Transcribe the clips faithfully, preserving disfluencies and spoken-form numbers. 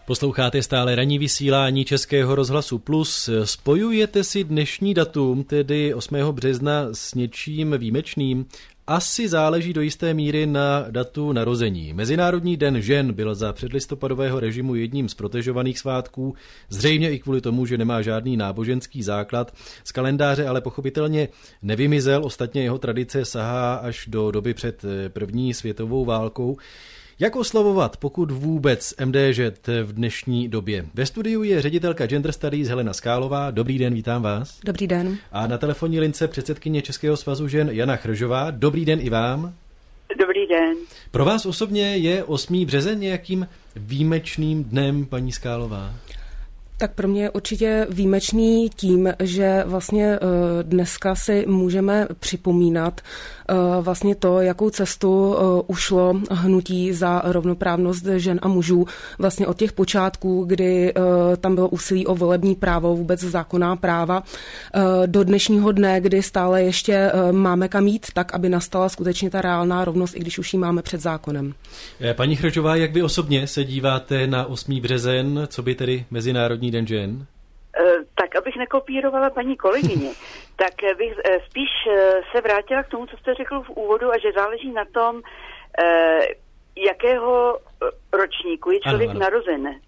Posloucháte stále ranní vysílání Českého rozhlasu Plus. Spojujete si dnešní datum, tedy osmého března, s něčím výjimečným? Asi záleží do jisté míry na datu narození. Mezinárodní den žen byl za předlistopadového režimu jedním z protežovaných svátků, zřejmě i kvůli tomu, že nemá žádný náboženský základ. Z kalendáře ale pochopitelně nevymizel, ostatně jeho tradice sahá až do doby před první světovou válkou. Jak oslavovat, pokud vůbec, em dé žé v dnešní době? Ve studiu je ředitelka Gender Studies Helena Skálová. Dobrý den, vítám vás. Dobrý den. A na telefonní lince předsedkyně Českého svazu žen Jana Chržová. Dobrý den i vám. Dobrý den. Pro vás osobně je osmý březen nějakým výjimečným dnem, paní Skálová? Tak pro mě je určitě výjimečný tím, že vlastně dneska si můžeme připomínat vlastně to, jakou cestu ušlo hnutí za rovnoprávnost žen a mužů vlastně od těch počátků, kdy tam bylo úsilí o volební právo, vůbec zákonná práva, do dnešního dne, kdy stále ještě máme kam jít, tak aby nastala skutečně ta reálná rovnost, i když už ji máme před zákonem. Paní Chržová, jak vy osobně se díváte na osmý březen, co by tedy Mezinárodní den žen? Tak, abych nekopírovala paní kolegyni, tak bych spíš se vrátila k tomu, co jste řekl v úvodu, a že záleží na tom, jakého ročníku je člověk ano, ano. narozen.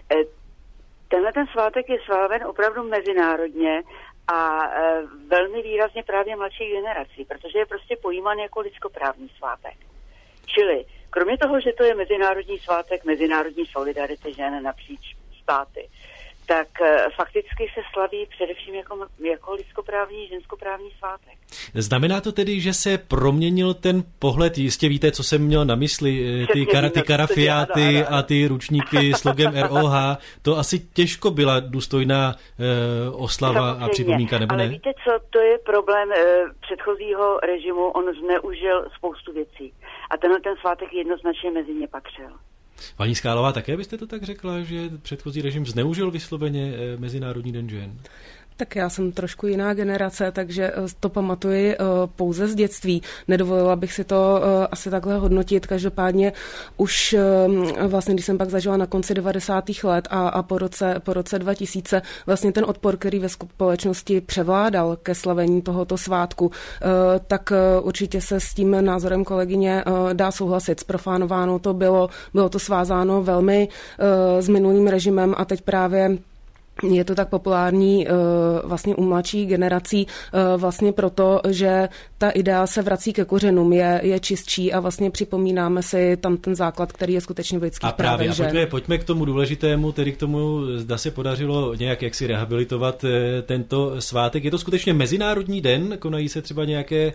Tenhle ten svátek je sláven opravdu mezinárodně a velmi výrazně právě mladší generací, protože je prostě pojímán jako lidskoprávní svátek. Čili kromě toho, že to je mezinárodní svátek, mezinárodní solidarity žen napříč státy, tak fakticky se slaví především jako, jako lidskoprávní, ženskoprávní svátek. Znamená to tedy, že se proměnil ten pohled, jistě víte, co jsem měl na mysli, ty, kara, ty karafiáty a ty ručníky s logem er o há, to asi těžko byla důstojná eh, oslava Samozřejmě, a připomínka, nebo ne? Ale víte co, to je problém eh, předchozího režimu, on zneužil spoustu věcí a tenhle ten svátek jednoznačně mezi ně patřil. Paní Skálová, také byste to tak řekla, že předchozí režim zneužil vysloveně Mezinárodní den žen? Tak já jsem trošku jiná generace, takže to pamatuji pouze z dětství. Nedovolila bych si to asi takhle hodnotit. Každopádně už vlastně, když jsem pak zažila na konci devadesátých let a, a po roce, po roce dva tisíce, vlastně ten odpor, který ve společnosti převládal ke slavení tohoto svátku, tak určitě se s tím názorem kolegyně dá souhlasit. Zprofánováno to bylo, bylo to svázáno velmi s minulým režimem a teď právě je to tak populární vlastně u mladších generací vlastně proto, že ta idea se vrací ke kořenům, je, je čistší a vlastně připomínáme si tam ten základ, který je skutečně v lidských právech. A právě, a pojďme, pojďme k tomu důležitému, tedy k tomu, zda se podařilo nějak jaksi rehabilitovat tento svátek. Je to skutečně Mezinárodní den? Konají se třeba nějaké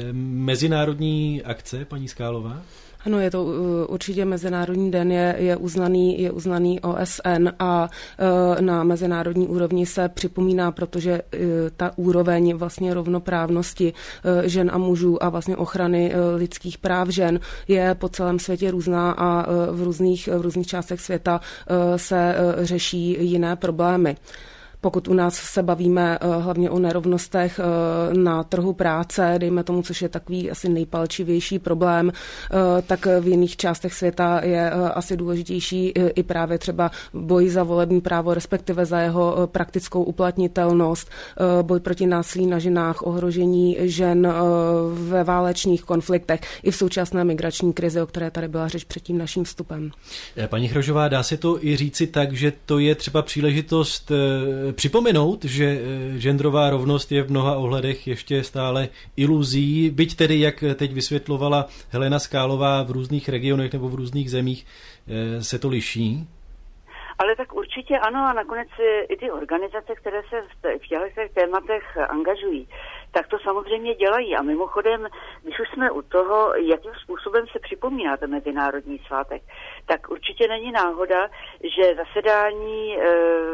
mezinárodní akce, paní Skálová? Ano, je to určitě Mezinárodní den, je, je, uznaný, je uznaný O S N a e, na mezinárodní úrovni se připomíná, protože e, ta úroveň vlastně rovnoprávnosti e, žen a mužů a vlastně ochrany e, lidských práv žen je po celém světě různá a e, v, různých, v různých částech světa e, se e, řeší jiné problémy. Pokud u nás se bavíme uh, hlavně o nerovnostech uh, na trhu práce, dejme tomu, což je takový asi nejpalčivější problém, uh, tak v jiných částech světa je uh, asi důležitější uh, i právě třeba boj za volební právo, respektive za jeho uh, praktickou uplatnitelnost, uh, boj proti násilí na ženách, ohrožení žen uh, ve válečných konfliktech i v současné migrační krizi, o které tady byla řeč před tím naším vstupem. Paní Chržová, dá se to i říci tak, že to je třeba příležitost připomenout, že genderová rovnost je v mnoha ohledech ještě stále iluzí, byť tedy, jak teď vysvětlovala Helena Skálová, v různých regionech nebo v různých zemích se to liší? Ale tak určitě ano, a nakonec i ty organizace, které se v těchto tématech angažují, tak to samozřejmě dělají. A mimochodem, když už jsme u toho, jakým způsobem se připomíná ten mezinárodní svátek, tak určitě není náhoda, že zasedání e,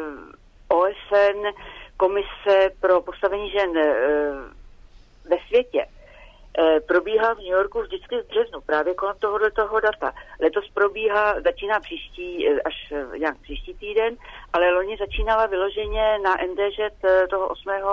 O S N, Komise pro postavení žen ve světě, probíhá v New Yorku vždycky v březnu, právě kolem tohohle toho data. Letos probíhá, začíná příští, až nějak příští týden, ale loni začínala vyloženě na em dé žé toho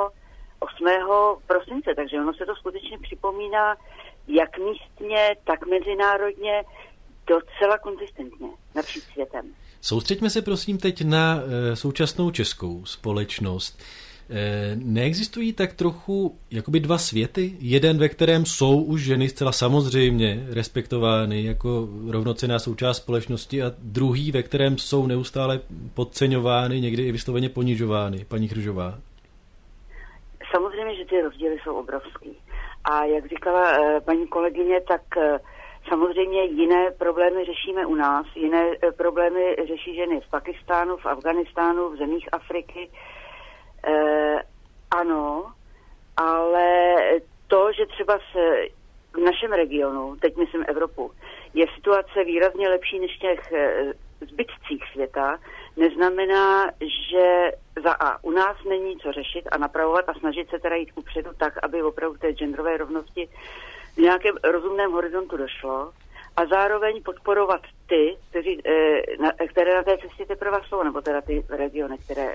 osmého prosince, takže ono se to skutečně připomíná jak místně, tak mezinárodně docela konzistentně napříč světem. Soustřeďme se prosím teď na e, současnou českou společnost. E, neexistují tak trochu jakoby dva světy? Jeden, ve kterém jsou už ženy zcela samozřejmě respektovány jako rovnocenná součást společnosti a druhý, ve kterém jsou neustále podceňovány, někdy i vysloveně ponižovány. Paní Chržová. Samozřejmě, že ty rozdíly jsou obrovský. A jak říkala e, paní kolegyně, tak e, samozřejmě jiné problémy řešíme u nás, jiné e, problémy řeší ženy v Pakistánu, v Afghánistánu, v zemích Afriky. E, ano, ale to, že třeba s, v našem regionu, teď myslím Evropu, je situace výrazně lepší než v těch e, zbytcích světa, neznamená, že za A u nás není co řešit a napravovat a snažit se teda jít upředu tak, aby opravdu té genderové rovnosti v nějakém rozumném horizontu došlo a zároveň podporovat ty, kteří, e, které na té cestě teprve jsou, nebo teda ty regiony, které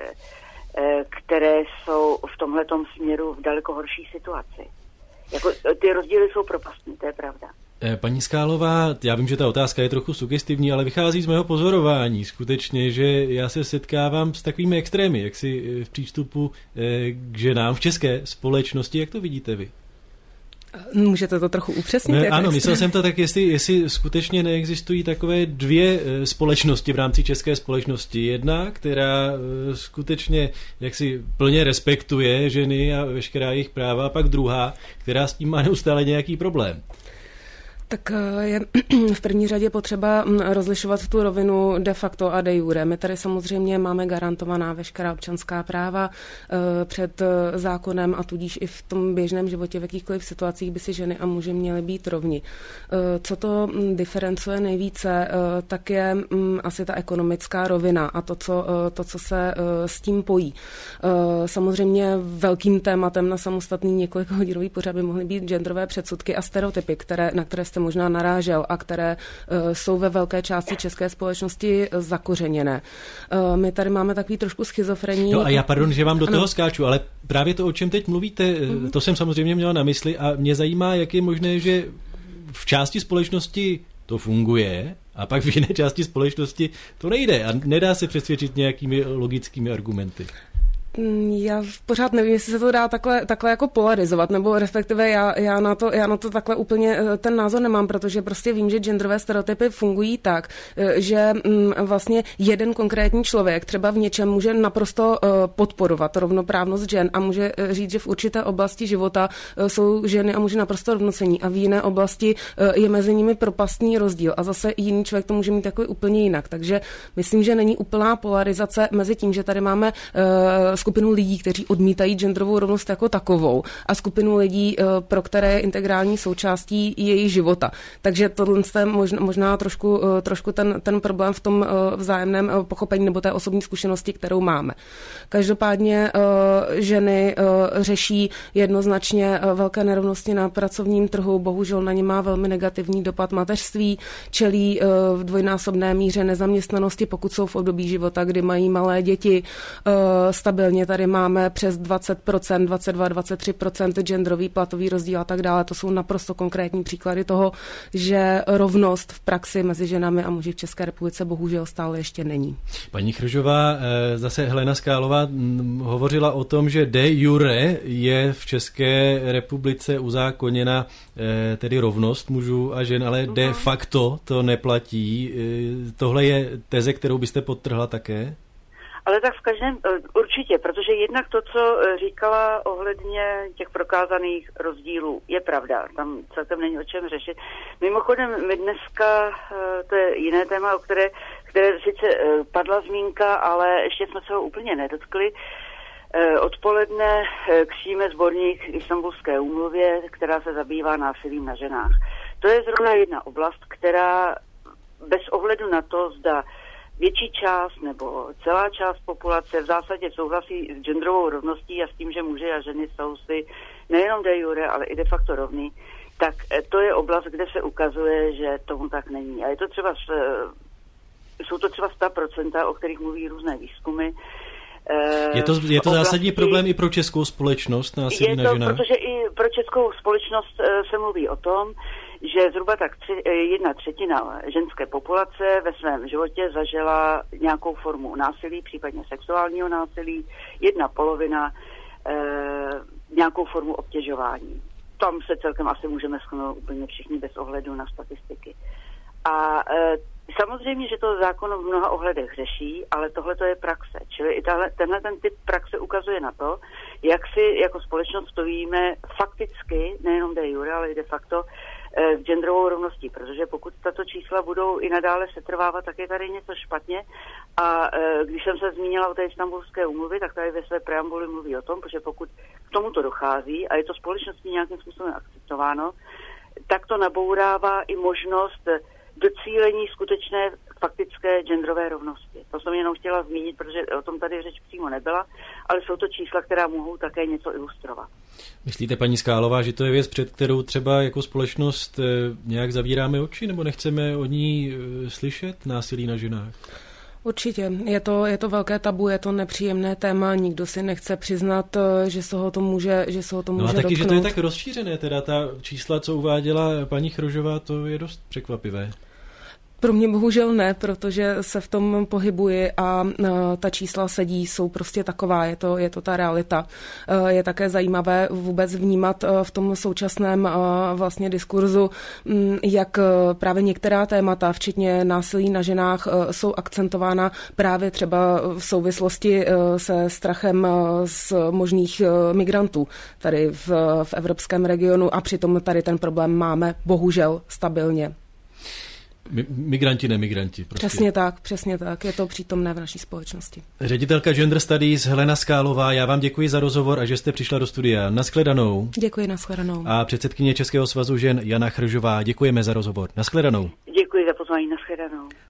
které jsou v tomhletom směru v daleko horší situaci. Jako, ty rozdíly jsou propastní, to je pravda. Paní Skálová, já vím, že ta otázka je trochu sugestivní, ale vychází z mého pozorování skutečně, že já se setkávám s takovými extrémy, jak si v přístupu k ženám v české společnosti. Jak to vidíte vy? Můžete to trochu upřesnit? Ne, ano, myslel jsem to tak, jestli, jestli skutečně neexistují takové dvě společnosti v rámci české společnosti. Jedna, která skutečně jaksi plně respektuje ženy a veškerá jejich práva, a pak druhá, která s tím má neustále nějaký problém. Tak je v první řadě potřeba rozlišovat tu rovinu de facto a de jure. My tady samozřejmě máme garantovaná veškerá občanská práva před zákonem a tudíž i v tom běžném životě v jakýchkoliv situacích by si ženy a muži měli být rovni. Co to diferencuje nejvíce, tak je asi ta ekonomická rovina a to, co, to, co se s tím pojí. Samozřejmě velkým tématem na samostatný několikahodinový pořad by mohly být genderové předsudky a stereotypy, které, na které jste možná narážel a které uh, jsou ve velké části české společnosti zakořeněné. Uh, my tady máme takový trošku schizofrení. No a já pardon, že vám do ano. toho skáču, ale právě to, o čem teď mluvíte, mm-hmm. to jsem samozřejmě měla na mysli a mě zajímá, jak je možné, že v části společnosti to funguje a pak v jiné části společnosti to nejde a nedá se přesvědčit nějakými logickými argumenty. Já pořád nevím, jestli se to dá takhle, takhle jako polarizovat, nebo respektive já, já, na to, já na to takhle úplně ten názor nemám, protože prostě vím, že genderové stereotypy fungují tak, že vlastně jeden konkrétní člověk třeba v něčem může naprosto podporovat rovnoprávnost žen a může říct, že v určité oblasti života jsou ženy a muži naprosto rovnocení a v jiné oblasti je mezi nimi propastní rozdíl a zase jiný člověk to může mít takový úplně jinak. Takže myslím, že není úplná polarizace mezi tím, že tady máme skupinu lidí, kteří odmítají genderovou rovnost jako takovou a skupinu lidí, pro které je integrální součástí její života. Takže tohle je možná, možná trošku, trošku ten, ten problém v tom vzájemném pochopení nebo té osobní zkušenosti, kterou máme. Každopádně ženy řeší jednoznačně velké nerovnosti na pracovním trhu, bohužel na ně má velmi negativní dopad mateřství, čelí v dvojnásobné míře nezaměstnanosti, pokud jsou v období života, kdy mají malé děti, stabilně tady máme přes dvacet procent, dvacet dva až dvacet tři procent genderový platový rozdíl a tak dále. To jsou naprosto konkrétní příklady toho, že rovnost v praxi mezi ženami a muži v České republice bohužel stále ještě není. Paní Chržová, zase Helena Skálová hovořila o tom, že de jure je v České republice uzákoněna tedy rovnost mužů a žen, ale de facto to neplatí. Tohle je teze, kterou byste podtrhla také? Ale tak v každém, určitě, protože jednak to, co říkala ohledně těch prokázaných rozdílů, je pravda, tam celkem není o čem řešit. Mimochodem, my dneska, to je jiné téma, o které, které sice padla zmínka, ale ještě jsme se ho úplně nedotkli. Odpoledne kříme sborník k Istanbulské úmluvě, která se zabývá násilím na ženách. To je zrovna jedna oblast, která bez ohledu na to, zda větší část nebo celá část populace v zásadě souhlasí s genderovou rovností a s tím, že muži a ženy jsou si nejenom de jure, ale i de facto rovní, tak to je oblast, kde se ukazuje, že tomu tak není. A je to třeba, jsou to třeba sto procent, o kterých mluví různé výzkumy. Je to, je to zásadní problém i pro českou společnost násilí na ženách? Protože i pro českou společnost se mluví o tom, že zhruba tak tři, jedna třetina ženské populace ve svém životě zažila nějakou formu násilí, případně sexuálního násilí, jedna polovina e, nějakou formu obtěžování. Tam se celkem asi můžeme shodnout úplně všichni bez ohledu na statistiky. A e, samozřejmě, že to zákon v mnoha ohledech řeší, ale tohle to je praxe. Čili i tahle, tenhle ten typ praxe ukazuje na to, jak si jako společnost stojíme fakticky, nejenom de jure, ale i de facto s genderovou rovností, protože pokud tato čísla budou i nadále setrvávat, tak je tady něco špatně. A když jsem se zmínila o té Istanbulské úmluvě, tak tady ve své preambuli mluví o tom, protože pokud k tomuto dochází a je to společností nějakým způsobem akceptováno, tak to nabourává i možnost docílení skutečné faktické genderové rovnosti. To jsem jenom chtěla zmínit, protože o tom tady řeč přímo nebyla, ale jsou to čísla, která mohou také něco ilustrovat. Myslíte, paní Skálová, že to je věc, před kterou třeba jako společnost nějak zavíráme oči, nebo nechceme o ní slyšet, násilí na ženách? Určitě. Je to, je to velké tabu, je to nepříjemné téma, nikdo si nechce přiznat, že se ho to může, že se ho to může No a taky, dotknout. že to je tak rozšířené, teda ta čísla, co uváděla paní Chrožová, to je dost překvapivé. Pro mě bohužel ne, protože se v tom pohybuji a uh, ta čísla sedí, jsou prostě taková, je to, je to ta realita. Uh, je také zajímavé vůbec vnímat uh, v tom současném uh, vlastně diskurzu, um, jak uh, právě některá témata, včetně násilí na ženách, uh, jsou akcentována právě třeba v souvislosti uh, se strachem uh, z možných uh, migrantů tady v, v evropském regionu a přitom tady ten problém máme bohužel stabilně. Migranti, nemigranti. Prostě. Přesně tak, přesně tak. Je to přítomné v naší společnosti. Ředitelka Gender Studies Helena Skálová, já vám děkuji za rozhovor a že jste přišla do studia. Nashledanou. Děkuji, nashledanou. A předsedkyně Českého svazu žen Jana Chrožová, děkujeme za rozhovor. Nashledanou. Děkuji za pozvání, nashledanou.